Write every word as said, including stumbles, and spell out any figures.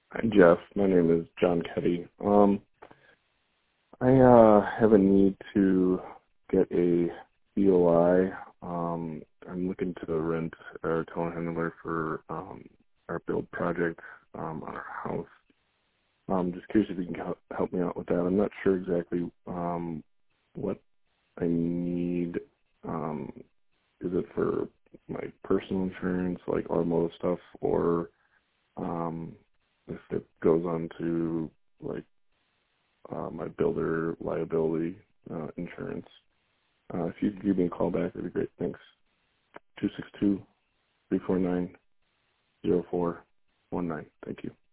Hi, Jeff. My name is John Ketty. Um, I uh, have a need to get a B O I. Um, I'm looking to rent a telehandler for um, our build project um, on our house. I'm just curious if you can hel- help me out with that. I'm not sure exactly um, what I need. Um, is it for my personal insurance, like automotive stuff, or um, if it goes on to like uh, my builder liability uh, insurance. Uh, if you could give me a call back, that'd be great. Thanks. Two six two three four nine zero four one nine. Thank you.